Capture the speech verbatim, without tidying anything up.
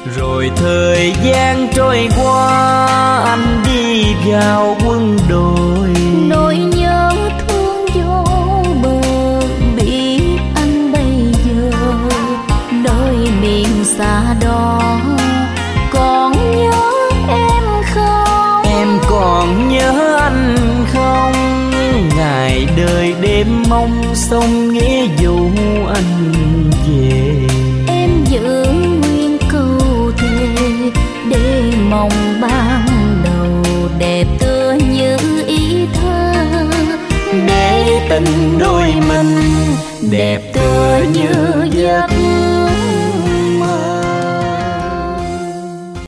Rồi thời gian trôi qua, anh đi vào quân đội. Nỗi nhớ thương vô bờ, biết anh bây giờ nơi miền xa đó còn nhớ em không? Em còn nhớ anh không? Ngày đời đêm mong sông nghĩa dụ anh về. Em giữ nguyên câu thề để mong ban đầu đẹp tựa như ý thơ, để tình đôi mình đẹp tựa như